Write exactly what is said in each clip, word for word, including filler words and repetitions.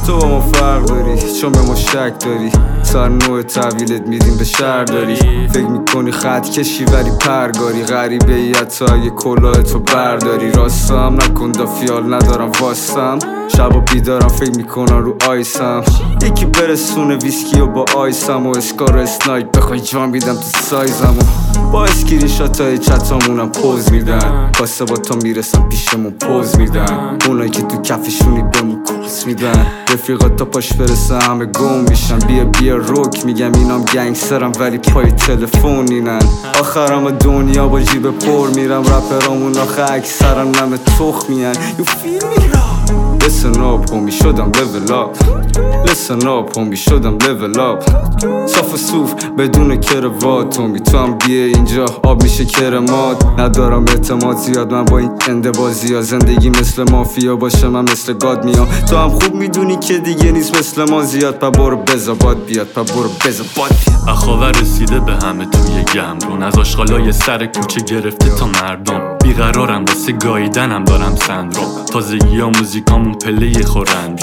تو با ما فرق داری چون به ما شک داری سر نوع تحویلت میدیم به شهر داری فکر میکنی خط کشی ولی پرگاری غریبه ای حتی اگه کلاه تو برداری راستم نکن دا فیال ندارم واستم شبا بیدارم فکر میکنم رو آیسم یکی برسونه ویسکی و با آیسم و اسکار و اسنایپ بخوای جان بیدم تو سایزم و با اسکرین شات های چتامونم پوز میدن کاسه با تا میرسم پیشمون پوز میدن اونایی که تو کفشونی بمون کوز میدن رفیقات تا پاش برسه همه گم میشن بیا بیا روک میگم اینام گنگسترم ولی پای تلفن اینن آخرم دنیا با جیب پر میرم رپرامون آخه اکثرم نمه تخ میان You feel me? Listen up homie شدم level up Listen up homie شدم level up صاف و صوف بدون کروات homie تو هم بیه اینجا آب میشه کرمات ندارم اعتماد زیاد من با این انده بازی ها زندگی مثل مافیا باشه من مثل گاد میام تو هم خوب میدونی که دیگه نیست مثل ما زیاد پا برو بزا باد بیاد پا برو بزا باد بیاد اخاور رسیده به همه توی گمرون از آشغالای سر کوچه گرفته تا مردم بیقرارم واسه گاییدنم دارم سندروم تازگی ها موزیکامون پله خورندم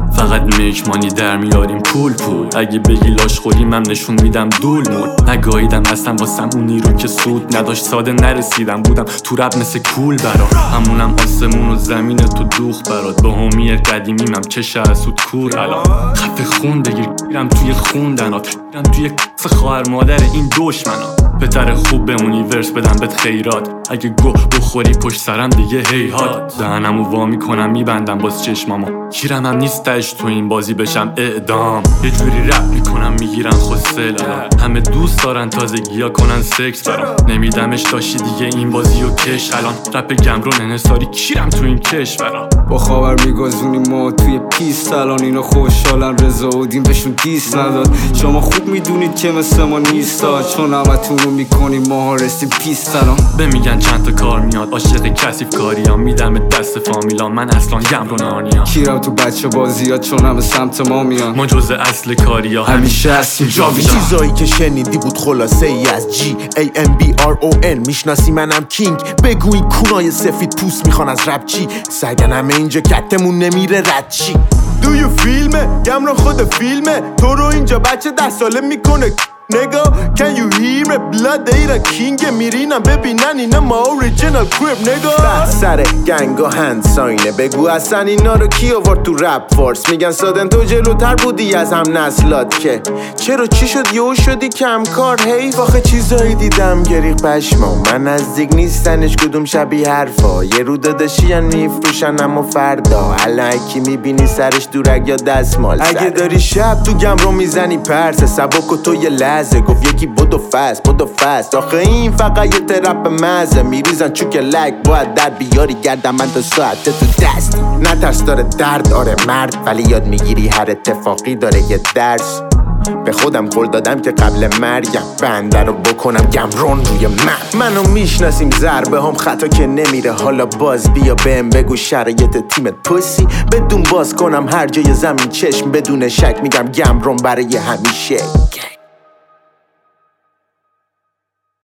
فقط میکمانی در میاریم پول پول اگه بگی لاش خوریم هم نشون میدم دول مول نگاهیدم اصلا واسم اون نیرو که سود نداشت ساده نرسیدم بودم تو رب مثل کول برا همونم آسمون و زمین تو دوخ برات با همی قدیمیم هم چشه اسود کور الان خفه خون بگیر گیرم توی خوندنات گیرم توی کس خواهر مادر این دشمنا بهتره خوب به اونیورس بدم بهت خیرات اگه گو بخوری پشت سرم دیگه هیهات دهنمو وا میکنم میبندم باز چشمامو کیرم هم نیستش تو این بازی بشم اعدام یه جوری رپ میکنم میگیرن خوستل همه دوست دارن تازگیا کنن سکس برام نمیدمش داشتی دیگه این بازی و کش الان رپ گمرون انحصاری کیرم تو این کشورا با خاور میگازونیم ما توی پیست الان اینا خوشحالن رضا و دین بهشون دیست نداد شما خوب میدونید که مثل ما نیستا چون همتون رو میکنیم ما ها رسیم پیست الان بمیگن چند تا کار میاد عاشق کثیف کاریام میدم دست فامیلا من اصلا گمرونانیام کیرم تو بچه بازیات چون همه سمت ما میان ما جز اصل کاریا همیشه هستیم جاویدا چیزایی که شنیدی بود خلاصه ای از جی ای ام بی آر او ان میشناسی منم کینگ بگو این کونای سفید پوست میخوان از رپ چی سگن همه اینجا کتمون نمیره رد چی Do you feel me؟ گمرون خود فیلمه تو رو اینجا بچه ده ساله میکنه نگا Can you hear me؟ بلاد ایران کینگ میرینم ببینن اینا ما اوریجینال کریپ نگا سر گنگا هند ساینه بگو اصلا اینا رو کی آورد تو رپ فورس میگن سادن تو جلوتر بودی از هم نسلات که چرا چی شد یهو شدی کم کار هی واخه چیزایی دیدم گریق پشما من نزدیک نیستنش کدوم شبیه حرفا یه رو داداشیان میفروشن اما فردا الان کی میبینی سرش دورک یا دستمال اگه داری شب تو گمرو میزنی پرسه سبک و تو یه لحظه گفت یکی بدو فست بدو فست آخه این فقط یه ترپ مزه میریزن چوک لک باید در بیاری گردم من تا ساعت تو دست نترس داره درد آره مرد ولی یاد میگیری هر اتفاقی داره یه درس به خودم قول دادم که قبل مرگم بنده رو بکنم گمرون روی من منو میشناسیم ضربه هم خطا که نمیره حالا باز بیا بهم بگو شرایط تیمت پوسی بدون باز کنم هر جای زمین چشم بدون شک میگم گمرون برای همیشه